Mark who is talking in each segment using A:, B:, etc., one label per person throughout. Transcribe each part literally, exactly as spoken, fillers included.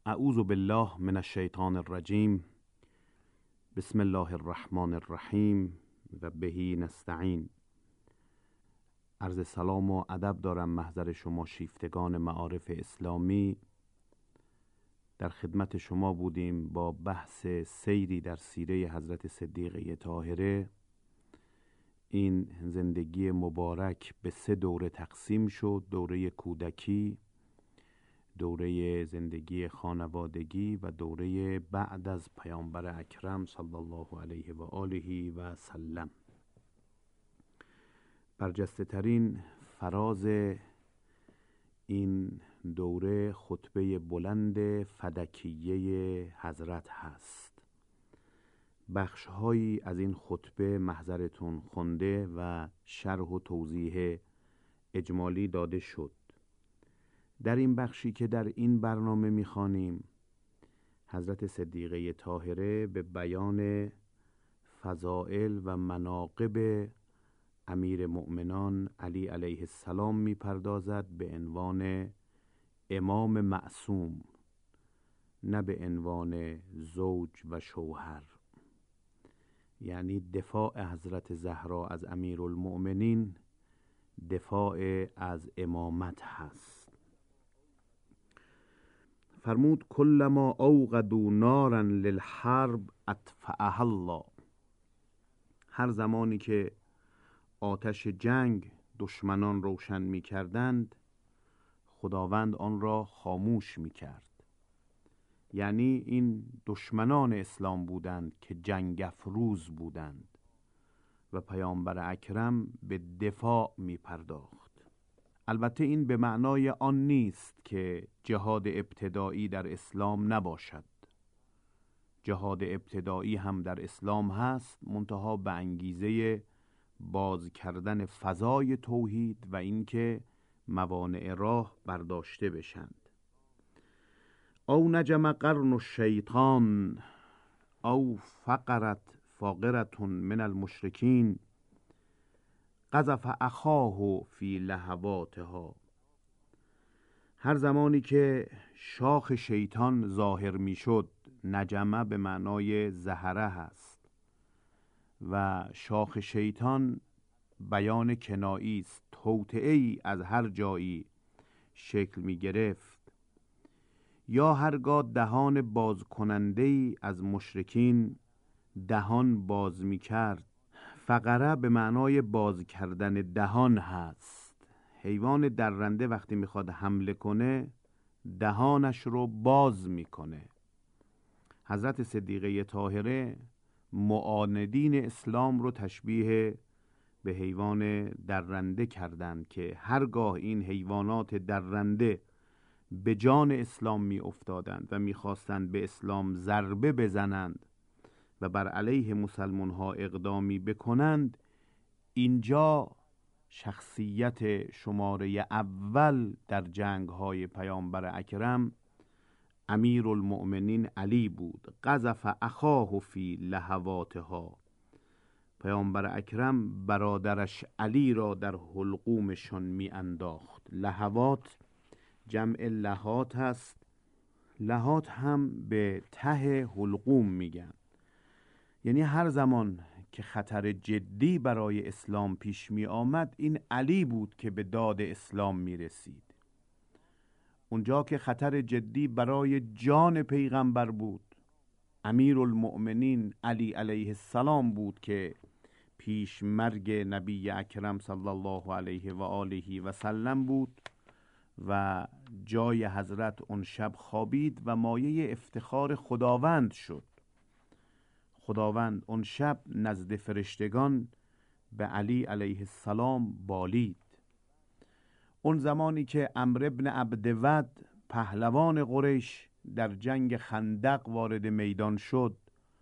A: اعوذ بالله من الشیطان الرجیم. بسم الله الرحمن الرحیم و بهی نستعین. عرض سلام و ادب دارم محضر شما شیفتگان معارف اسلامی. در خدمت شما بودیم با بحث سیری در سیره حضرت صدیقه طاهره. این زندگی مبارک به سه دوره تقسیم شد: دوره کودکی، دوره زندگی خانوادگی و دوره بعد از پیامبر اکرم صلی الله علیه و آله و سلم. برجسته ترین فراز این دوره خطبه بلند فدکیه حضرت هست. بخشهایی از این خطبه محضرتون خونده و شرح و توضیح اجمالی داده شد. در این بخشی که در این برنامه می‌خوانیم، حضرت صدیقه طاهره به بیان فضائل و مناقب امیر مؤمنان علی علیه السلام می‌پردازد به عنوان امام معصوم، نه به عنوان زوج و شوهر. یعنی دفاع حضرت زهرا از امیرالمؤمنین دفاع از امامت هست. فرمود کلما اوقدوا نارا للحرب اطفأها الله. هر زمانی که آتش جنگ دشمنان روشن می کردند، خداوند آن را خاموش می کرد. یعنی این دشمنان اسلام بودند که جنگ افروز بودند و پیامبر اکرم به دفاع می پرداخت. البته این به معنای آن نیست که جهاد ابتدایی در اسلام نباشد. جهاد ابتدایی هم در اسلام هست، منتها به انگیزه باز کردن فضای توحید و اینکه موانع راه برداشته بشند. او نجم قرن الشیطان او فقرت فاقرة من المشرکین قذف اخاه فی لهواتها. هر زمانی که شاخ شیطان ظاهر می شد، نجمه به معنای زهره هست و شاخ شیطان بیان کنایی است، توطئه ای از هر جایی شکل می گرفت، یا هرگاه دهان باز کننده ای از مشرکین دهان باز می کرد. فقره به معنای باز کردن دهان هست. حیوان درنده وقتی میخواد حمله کنه دهانش رو باز میکنه. حضرت صدیقه طاهره معاندین اسلام رو تشبیه به حیوان درنده کردند که هرگاه این حیوانات درنده به جان اسلام می افتادند و میخواستند به اسلام ضربه بزنند و بر علیه مسلمان ها اقدامی بکنند، اینجا شخصیت شماره اول در جنگ های پیامبر اکرم امیرالمؤمنین علی بود. قذف اخاه فی لهواتها. پیامبر اکرم برادرش علی را در حلقومشان می انداخت. لهوات جمع لهات هست. لهات هم به ته حلقوم میگن. یعنی هر زمان که خطر جدی برای اسلام پیش می آمد، این علی بود که به داد اسلام می رسید. اونجا که خطر جدی برای جان پیغمبر بود، امیرالمؤمنین علی علیه السلام بود که پیش مرگ نبی اکرم صلی الله علیه و آله و سلم بود و جای حضرت اون شب خوابید و مایه افتخار خداوند شد. خداوند اون شب نزد فرشتگان به علی علیه السلام بالید. اون زمانی که عمرو بن عبدود پهلوان قریش در جنگ خندق وارد میدان شد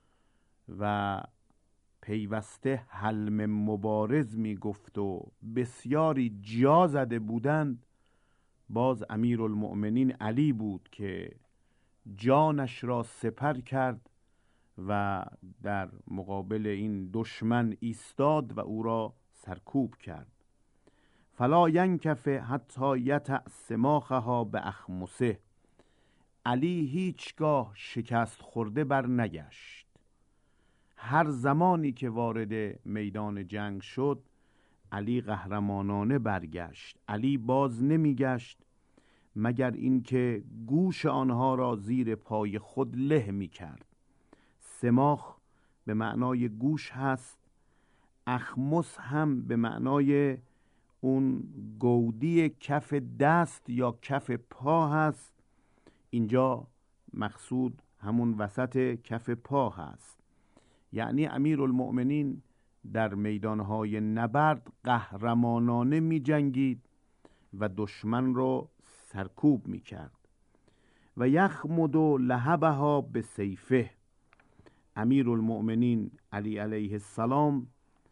A: و پیوسته حلم مبارز می گفت و بسیاری جا زده بودند، باز امیرالمؤمنین علی بود که جانش را سپر کرد و در مقابل این دشمن ایستاد و او را سرکوب کرد. فلا ینکف حتی یطأ سماخها به اخمسه. علی هیچگاه شکست خورده بر نگشت. هر زمانی که وارد میدان جنگ شد علی قهرمانانه برگشت. علی باز نمیگشت مگر اینکه گوش آنها را زیر پای خود له می کرد. سماخ به معنای گوش هست، اخمس هم به معنای اون گودی کف دست یا کف پا هست. اینجا مقصود همون وسط کف پا هست. یعنی امیرالمؤمنین در میدانهای نبرد قهرمانانه می جنگید و دشمن را سرکوب می کرد. و یخمد لهبها به سیفه، امیرالمؤمنین علی علیه السلام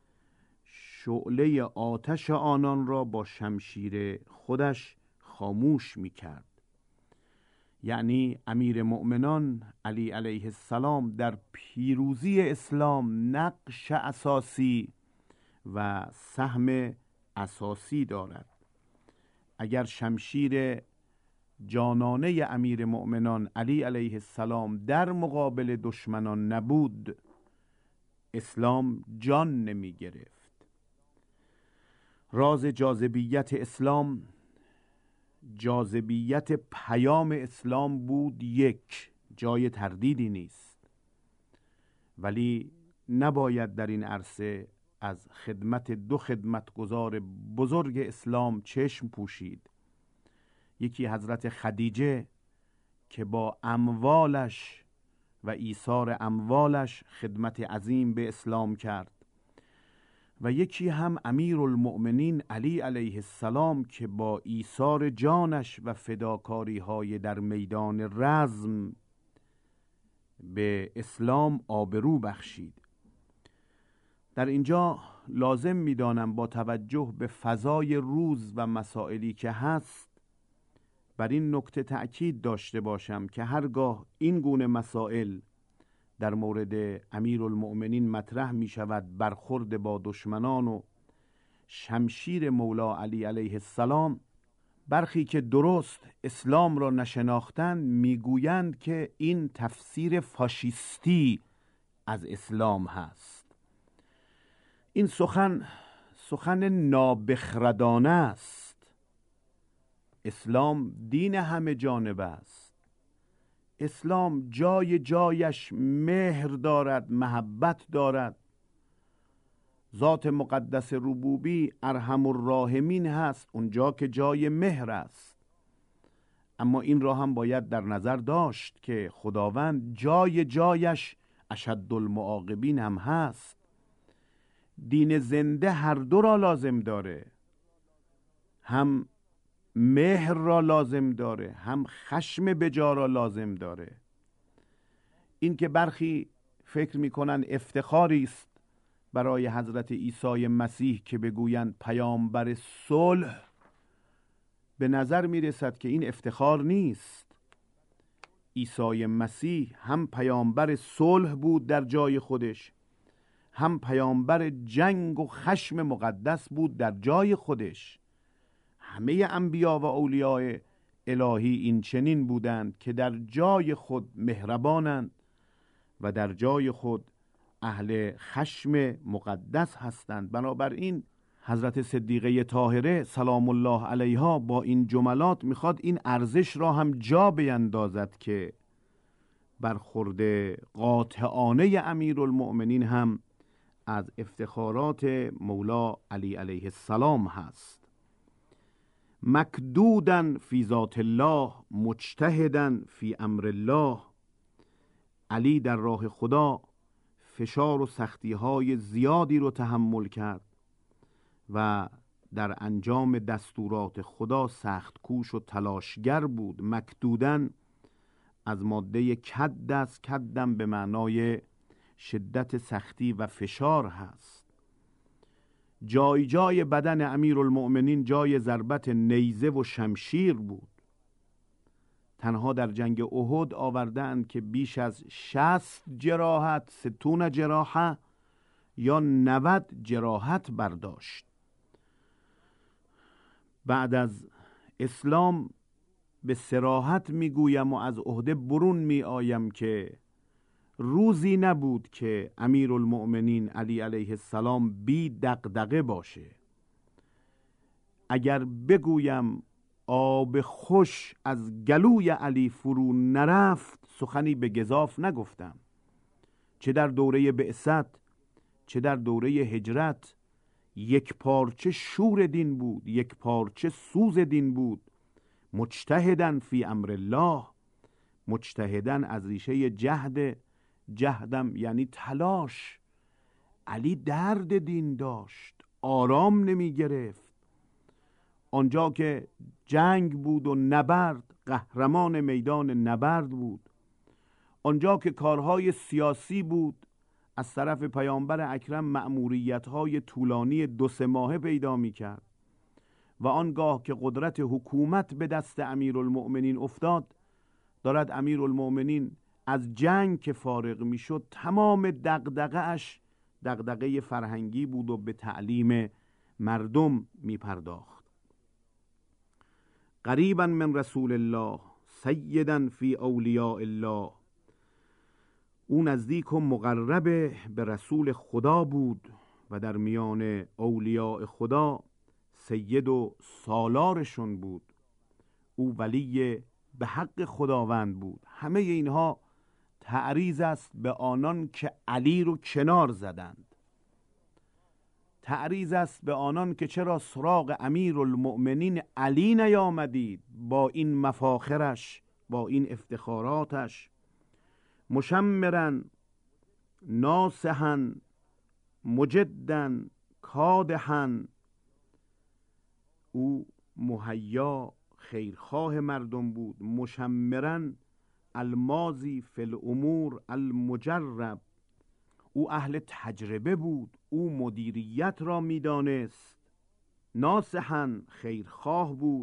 A: شعله آتش آنان را با شمشیر خودش خاموش می کرد. یعنی امیر مؤمنان علی علیه السلام در پیروزی اسلام نقش اساسی و سهم اساسی دارد. اگر شمشیر جانانه امیر مؤمنان علی علیه السلام در مقابل دشمنان نبود، اسلام جان نمی گرفت. راز جاذبیت اسلام، جاذبیت پیام اسلام بود یک، جای تردیدی نیست. ولی نباید در این عرصه از خدمت دو خدمتگزار بزرگ اسلام چشم پوشید. یکی حضرت خدیجه که با اموالش و ایثار اموالش خدمت عظیم به اسلام کرد، و یکی هم امیرالمؤمنین علی علیه السلام که با ایثار جانش و فداکاری های در میدان رزم به اسلام آبرو بخشید. در اینجا لازم می‌دانم با توجه به فضای روز و مسائلی که هست بر این نکته تأکید داشته باشم که هرگاه این گونه مسائل در مورد امیرالمؤمنین مطرح می شود، برخورد با دشمنان و شمشیر مولا علی علیه السلام، برخی که درست اسلام را نشناختند میگویند که این تفسیر فاشیستی از اسلام هست. این سخن سخن نابخردانه است. اسلام دین همه جانبه است. اسلام جای جایش مهر دارد، محبت دارد. ذات مقدس ربوبی ارحم الراحمین هست، اونجا که جای مهر است. اما این را هم باید در نظر داشت که خداوند جای جایش اشد المعاقبین هم هست. دین زنده هر دو را لازم داره، هم مهر را لازم داره، هم خشم بجا را لازم داره. این که برخی فکر میکنن افتخاری است برای حضرت عیسی مسیح که بگویند پیامبر صلح، به نظر میرسد که این افتخار نیست. عیسی مسیح هم پیامبر صلح بود در جای خودش، هم پیامبر جنگ و خشم مقدس بود در جای خودش. همه انبیا و اولیاء الهی این چنین بودند که در جای خود مهربانند و در جای خود اهل خشم مقدس هستند. بنابراین حضرت صدیقه طاهره سلام الله علیها با این جملات میخواد این ارزش را هم جا بیندازد که برخورد قاطعانه امیرالمؤمنین هم از افتخارات مولا علی علیه السلام هست. مکدودن فی ذات الله مجتهدن فی امر الله، علی در راه خدا فشار و سختی های زیادی رو تحمل کرد و در انجام دستورات خدا سخت کوش و تلاشگر بود. مکدودن از ماده کد است، کدم به معنای شدت سختی و فشار هست. جای جای بدن امیرالمؤمنین جای ضربت نیزه و شمشیر بود. تنها در جنگ احد آوردند که بیش از شصت جراحت، ستون جراحه یا نود جراحت برداشت. بعد از اسلام به صراحت میگویم و از عهده برون می آیم که روزی نبود که امیرالمؤمنین علی علیه السلام بی دغدغه باشه. اگر بگویم آب خوش از گلوی علی فرو نرفت، سخنی به گزاف نگفتم. چه در دوره بعثت چه در دوره هجرت یک پارچه شور دین بود، یک پارچه سوز دین بود. مجتهدن فی امر الله، مجتهدن از ریشه جهد، جهدم یعنی تلاش. علی درد دین داشت، آرام نمی گرفت. آنجا که جنگ بود و نبرد، قهرمان میدان نبرد بود. آنجا که کارهای سیاسی بود، از طرف پیامبر اکرم مأموریت‌های طولانی دو سه ماهه پیدا می‌کرد. و آنگاه که قدرت حکومت به دست امیرالمؤمنین افتاد، دارد امیرالمؤمنین از جنگ که فارغ میشد تمام دغدغه اش دغدغه فرهنگی بود و به تعلیم مردم میپرداخت. قریبا من رسول الله سیدا فی اولیاء الله، او نزدیک و مقرب به رسول خدا بود و در میان اولیاء خدا سید و سالارشون بود. او ولی به حق خداوند بود. همه اینها تعریض است به آنان که علی رو کنار زدند. تعریض است به آنان که چرا سراغ امیرالمؤمنین علی نیامدید با این مفاخرش، با این افتخاراتش. مشمرن ناصحن مجدن کادحن، او مهیا خیرخواه مردم بود. مشمرن الماضی فی الامور المجرب، او اهل تجربه بود، او مدیریت را میدانست. ناصحن خیرخواه بود.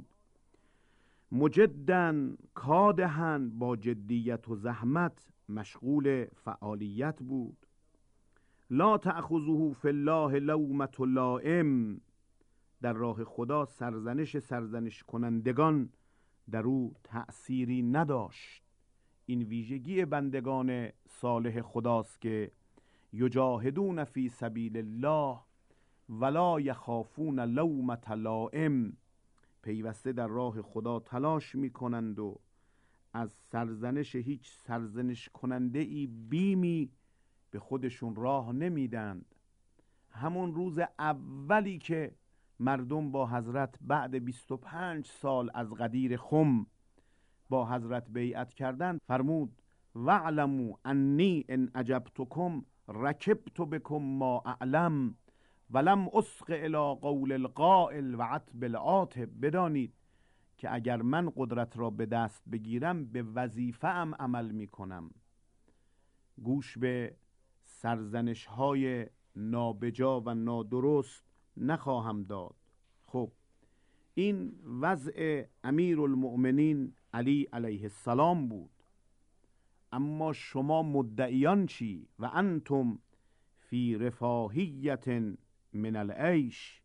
A: مجدن کادحن با جدیت و زحمت مشغول فعالیت بود. لا تأخذه فی الله لومة لائم، در راه خدا سرزنش سرزنش کنندگان در او تأثیری نداشت. این ویژگی بندگان صالح خداست که یجاهدون فی سبیل الله ولا یخافون لومة لائم، پیوسته در راه خدا تلاش می کنند و از سرزنش هیچ سرزنش کننده ای بیمی به خودشون راه نمیدند. همون روز اولی که مردم با حضرت بعد بیست و پنج سال از غدیر خم با حضرت بیعت کردند، فرمود وعلموا انی ان اجبتکم رکبت بکم ما اعلم ولم اسق الی قول القائل و عتب العاتب. بدانید که اگر من قدرت را به دست بگیرم به وظیفه ام عمل می کنم، گوش به سرزنش های نابجا و نادرست نخواهم داد. خب این وضع امیرالمؤمنین علی علیه السلام بود. اما شما مدعیان چی؟ و انتم فی رفاهیت من العیش،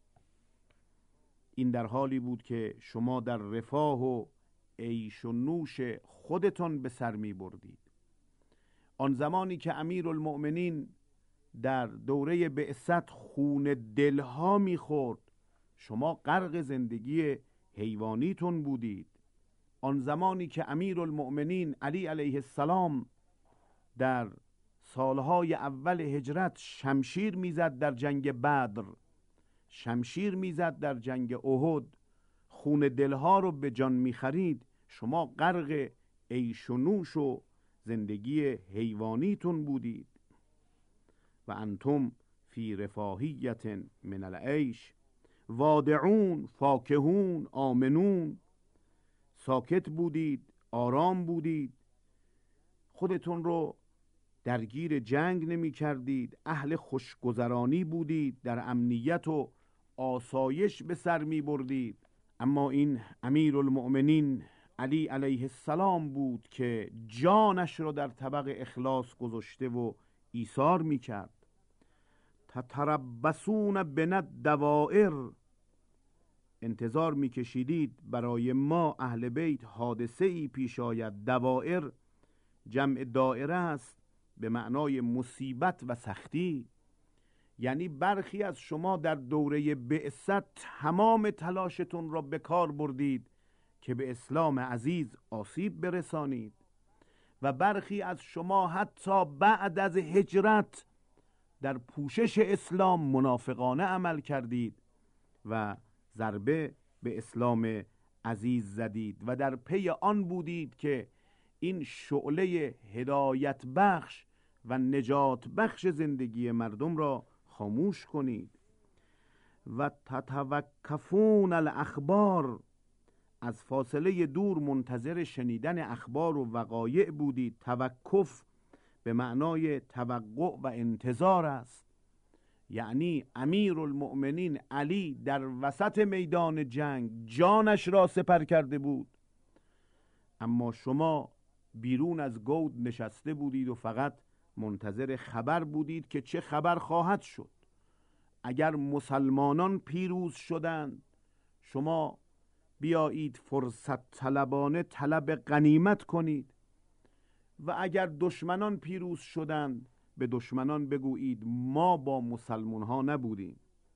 A: این در حالی بود که شما در رفاه و عیش و نوش خودتان به سر می بردید. آن زمانی که امیرالمؤمنین در دوره بعثت خون دلها می خورد، شما غرق زندگی حیوانیتون بودید. آن زمانی که امیرالمؤمنین علی علیه السلام در سالهای اول هجرت شمشیر میزد در جنگ بدر، شمشیر میزد در جنگ احد، خون دلها رو به جان میخرید، شما غرق عیش و نوش و زندگی حیوانیتون بودید. و انتم فی رفاهیت من العیش وادعون فاکهون آمنون، ساکت بودید، آرام بودید، خودتون رو درگیر جنگ نمی کردید، اهل خوشگذرانی بودید، در امنیت و آسایش به سر می بردید. اما این امیرالمؤمنین علی علیه السلام بود که جانش رو در طبق اخلاص گذاشته و ایثار می کرد. تتربصون بنا الدوائر، انتظار میکشیدید برای ما اهل بیت حادثه ای پیش آید. دوائر جمع دائره است به معنای مصیبت و سختی. یعنی برخی از شما در دوره بعثت تمام تلاشتون را به کار بردید که به اسلام عزیز آسیب برسانید و برخی از شما حتی بعد از هجرت در پوشش اسلام منافقانه عمل کردید و ضربه به اسلام عزیز زدید و در پی آن بودید که این شعله هدایت بخش و نجات بخش زندگی مردم را خاموش کنید. و تتوقفون الاخبار، از فاصله دور منتظر شنیدن اخبار و وقایع بودید. توقف به معنای توقع و انتظار است. یعنی امیر المؤمنین علی در وسط میدان جنگ جانش را سپر کرده بود، اما شما بیرون از گود نشسته بودید و فقط منتظر خبر بودید که چه خبر خواهد شد. اگر مسلمانان پیروز شدند شما بیایید فرصت طلبانه طلب غنیمت کنید و اگر دشمنان پیروز شدند به دشمنان بگویید ما با مسلمان ها نبودیم.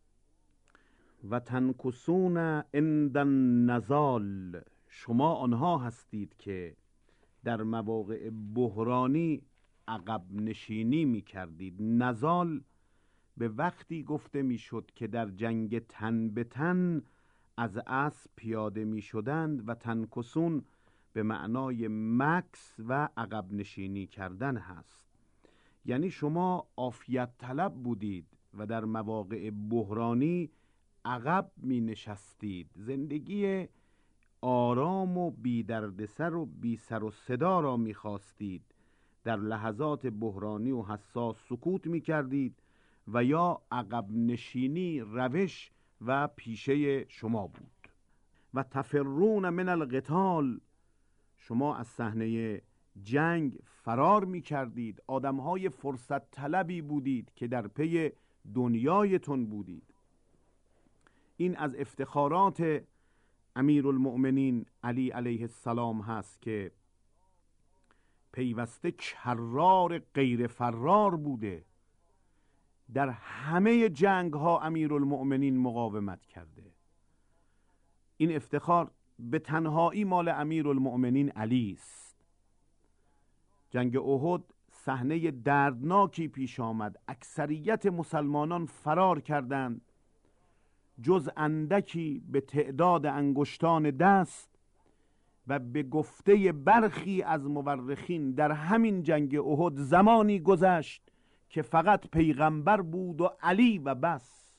A: و تنکسون عند النزال، شما آنها هستید که در مواقع بحرانی عقب نشینی می کردید. نزال به وقتی گفته می شد که در جنگ تن به تن از اسب پیاده می شدند و تنکسون به معنای مکس و عقب نشینی کردن هست. یعنی شما عافیت طلب بودید و در مواقع بحرانی عقب می نشستید. زندگی آرام و بی دردسر و بی سر و صدا را می خواستید. در لحظات بحرانی و حساس سکوت می کردید و یا عقب نشینی روش و پیشه شما بود. و تفرون من القتال، شما از صحنه جنگ فرار می کردید. آدمهای فرصت طلبی بودید که در پی دنیایتون بودید. این از افتخارات امیر المؤمنین علی علیه السلام هست که پیوسته کرار غیر فرار بوده. در همه جنگ ها امیر المؤمنین مقاومت کرده. این افتخار به تنهایی مال امیر المؤمنین علی است. جنگ احد صحنه دردناکی پیش آمد. اکثریت مسلمانان فرار کردند جز اندکی به تعداد انگشتان دست و به گفته برخی از مورخین در همین جنگ احد زمانی گذشت که فقط پیغمبر بود و علی و بس.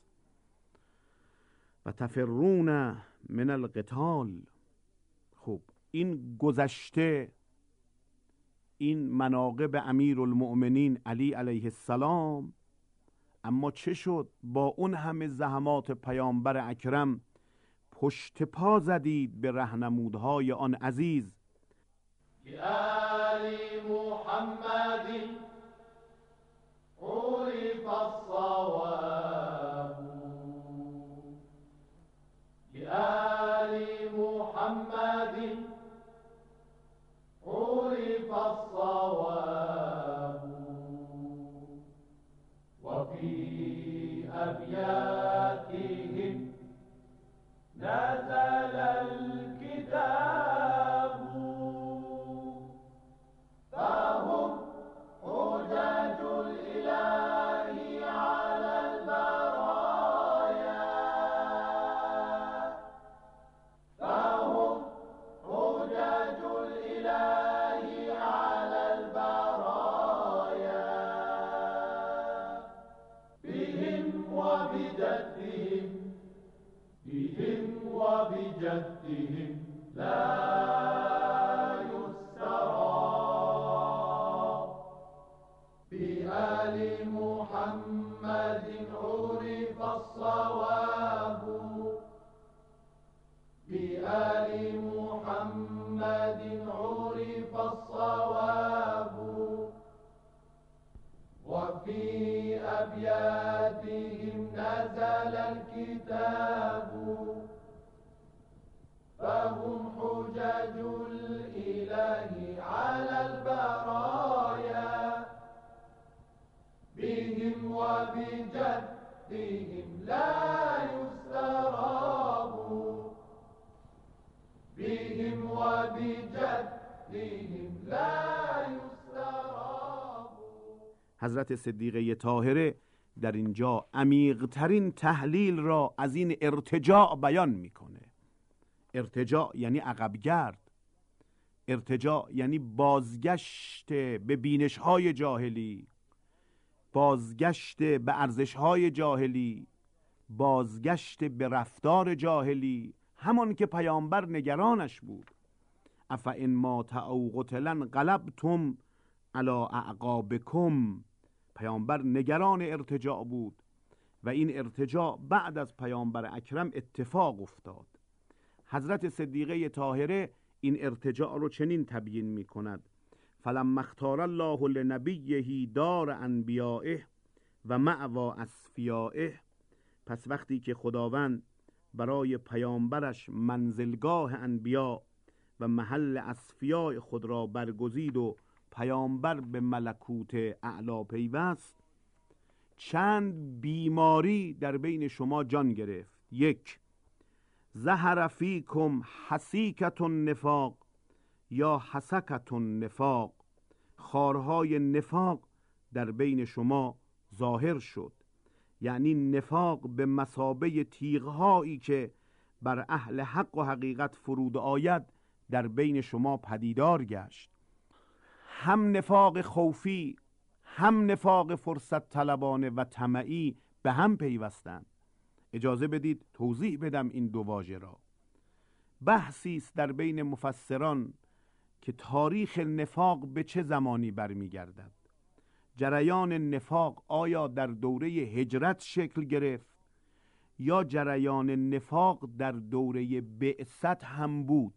A: و تفرون من القتال. خب این گذشته، این مناقب امیر المؤمنین علی علیه السلام، اما چه شد؟ با اون همه زحمات پیامبر اکرم پشت پا زدید به راهنمودهای آن عزیز.
B: لآل محمد عرف الصواب، لآل محمد عرف الصواب، وفي أبياتهم نزل الكتاب، فهم حجج الإله على البرايا، فهم حجج الإله على البرايا، بهم وبجدهم بهم وبجدهم لا يسترى، بآل محمد عرف الصواب، بآل محمد عرف الصواب، وفي أبياتهم نزل الكتاب، فهم حجج الإله على البرايا بهم وبجدهم لا يستراب بهم وبجدهم لا يستراب.
A: حضرت صدیقه طاهره در اینجا عمیق‌ترین تحلیل را از این ارتجاع بیان میکنه. ارتجاع یعنی عقبگرد، ارتجاع یعنی بازگشت به بینش‌های جاهلی، بازگشت به ارزش‌های جاهلی، بازگشت به رفتار جاهلی، همان که پیامبر نگرانش بود. افئن مات او قتل انقلبتم علی اعقابکم. پیامبر نگران ارتجاع بود و این ارتجاع بعد از پیامبر اکرم اتفاق افتاد. حضرت صدیقه طاهره این ارتجاع رو چنین تبیین می کند: فلما اختار الله لنبیه دار انبیائه و مأوی اصفیائه. پس وقتی که خداوند برای پیامبرش منزلگاه انبیا و محل اصفیاء خود را برگزید و پیامبر به ملکوت اعلی پیوست، چند بیماری در بین شما جان گرفت. یک، ظهر فیکم حسیکة النفاق یا حسکة النفاق. خارهای نفاق در بین شما ظاهر شد، یعنی نفاق به مثابه تیغهایی که بر اهل حق و حقیقت فرود آید در بین شما پدیدار گشت. هم نفاق خوفی، هم نفاق فرصت طلبانه و طمعی به هم پیوستند. اجازه بدید توضیح بدم این دو واژه را. بحثی است در بین مفسران که تاریخ نفاق به چه زمانی برمیگردد. جریان نفاق آیا در دوره هجرت شکل گرفت یا جریان نفاق در دوره بعثت هم بود؟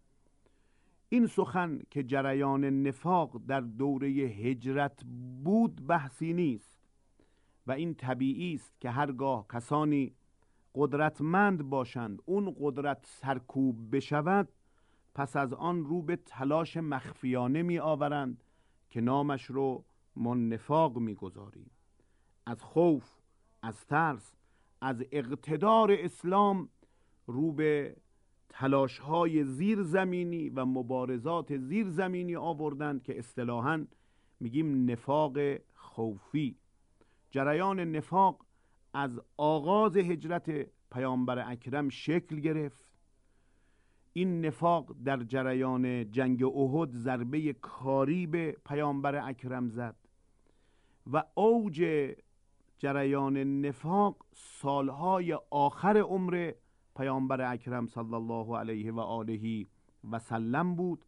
A: این سخن که جریان نفاق در دوره هجرت بود بحثی نیست و این طبیعی است که هرگاه کسانی قدرتمند باشند اون قدرت سرکوب بشود، پس از آن رو به تلاش مخفیانه می آورند که نامش رو ما نفاق می گذاریم. از خوف، از ترس، از اقتدار اسلام رو به تلاش‌های زیرزمینی و مبارزات زیرزمینی آوردند که اصطلاحاً میگیم نفاق خوفی. جریان نفاق از آغاز هجرت پیامبر اکرم شکل گرفت. این نفاق در جریان جنگ احد ضربه کاری به پیامبر اکرم زد و اوج جریان نفاق سالهای آخر عمر پیامبر اکرم صلی الله علیه و آله و سلم بود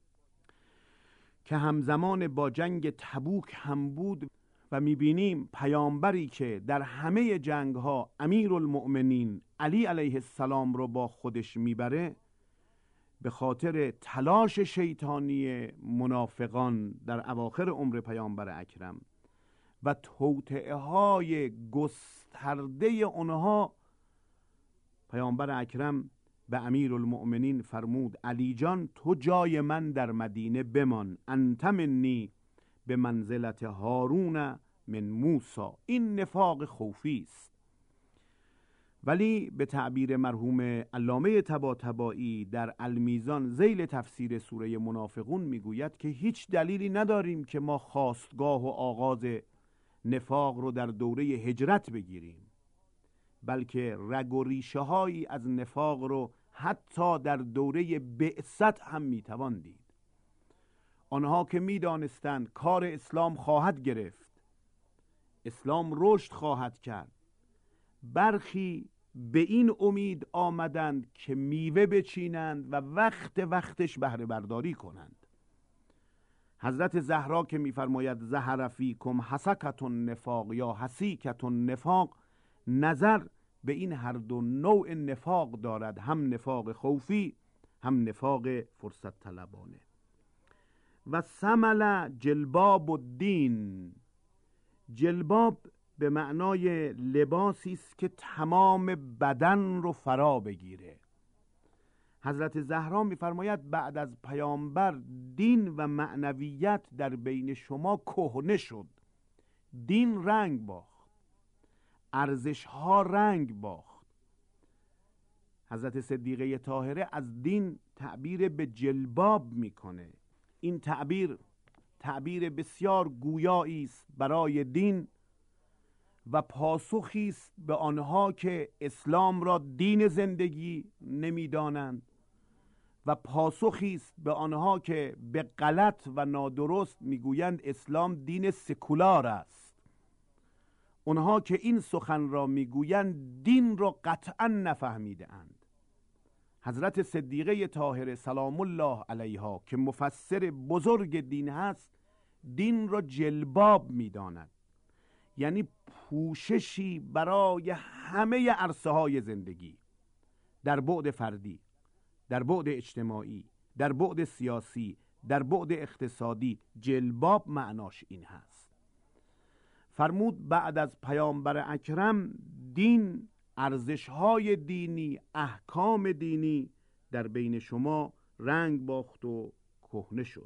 A: که همزمان با جنگ تبوک هم بود و میبینیم پیامبری که در همه جنگ ها امیر المؤمنین علی علیه السلام رو با خودش میبره، به خاطر تلاش شیطانی منافقان در اواخر عمر پیامبر اکرم و توطئه های گسترده اونها، پیامبر اکرم به امیر المؤمنین فرمود علی جان تو جای من در مدینه بمان، انت منی به منزلت هارون من موسی. این نفاق خوفی است. ولی به تعبیر مرحوم علامه طباطبایی در المیزان ذیل تفسیر سوره منافقون میگوید که هیچ دلیلی نداریم که ما خاستگاه و آغاز نفاق رو در دوره هجرت بگیریم، بلکه رگ و ریشه هایی از نفاق رو حتی در دوره بعثت هم میتوان دید. آنها که میدانستند کار اسلام خواهد گرفت، اسلام رشد خواهد کرد، برخی به این امید آمدند که میوه بچینند و وقت وقتش بهره برداری کنند. حضرت زهرا که میفرماید ظهر فیکم حسکة النفاق یا حسیکة النفاق، نظر به این هر دو نوع نفاق دارد، هم نفاق خوفی هم نفاق فرصت طلبانه. و ثمل جلباب الدین، جلباب به معنای لباسی است که تمام بدن رو فرا بگیره. حضرت زهرا می‌فرماید بعد از پیامبر دین و معنویت در بین شما کهنه شد. دین رنگ باخت، ارزش‌ها رنگ باخت. حضرت صدیقه طاهره از دین تعبیر به جلباب میکنه. این تعبیر تعبیر بسیار گویایی است برای دین و پاسخی است به آنها که اسلام را دین زندگی نمیدانند و پاسخی است به آنها که به غلط و نادرست میگویند اسلام دین سکولار است. آنها که این سخن را میگویند دین را قطعا نفهمیده اند. حضرت صدیقه طاهره سلام الله علیها که مفسر بزرگ دین هست، دین را جلباب میداند، یعنی پوششی برای همه عرصه های زندگی، در بعد فردی، در بعد اجتماعی، در بعد سیاسی، در بعد اقتصادی. جلباب معناش این هست. فرمود بعد از پیامبر اکرم دین، ارزش‌های دینی، احکام دینی در بین شما رنگ باخت و کهنه شد.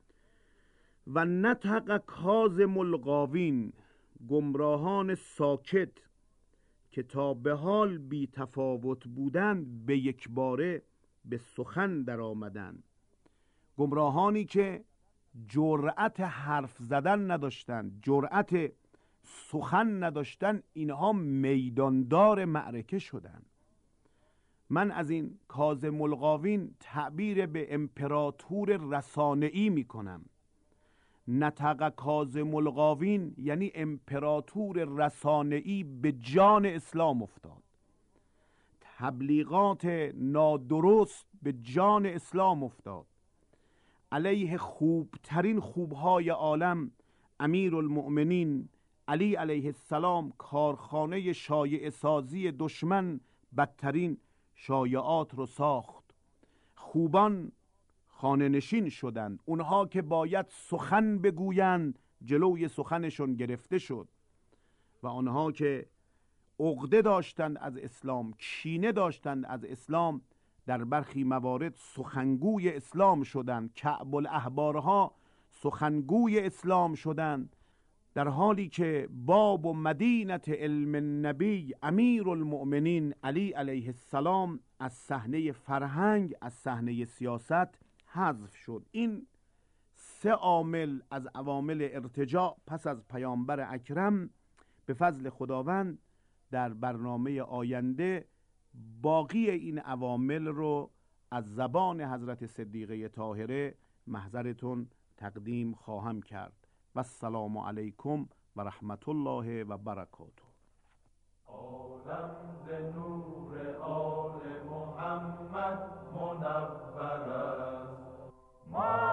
A: و نطق کاظم الغاوین، گمراهان ساکت که تا به حال بی تفاوت بودند به یک باره به سخن در آمدند. گمراهانی که جرأت حرف زدن نداشتند، جرأت سخن نداشتن، اینها میداندار معرکه شدند. من از این کاظم الغاوین تعبیر به امپراتور رسانه‌ای می کنم. نطق کاظم الغاوین یعنی امپراتور رسانه‌ای به جان اسلام افتاد. تبلیغات نادرست به جان اسلام افتاد. علیه خوبترین خوبهای عالم امیر المؤمنین علی علیه السلام کارخانه شایعه سازی دشمن بدترین شایعات رو ساخت. خوبان خانه نشین شدند. اونها که باید سخن بگویند جلوی سخنشون گرفته شد و آنها که عقده داشتند از اسلام، کینه داشتند از اسلام، در برخی موارد سخنگوی اسلام شدند. کعب الاحبارها سخنگوی اسلام شدند، در حالی که باب و مدینت علم النبی امیر المؤمنین علی علیه السلام از صحنه فرهنگ، از صحنه سیاست حذف شد. این سه عامل از عوامل ارتجاع پس از پیامبر اکرم به فضل خداوند در برنامه آینده باقی این عوامل رو از زبان حضرت صدیقه طاهره محضرتون تقدیم خواهم کرد. و السلام علیکم و رحمت الله و برکاته.
B: عالم ز نور آل محمد منور است.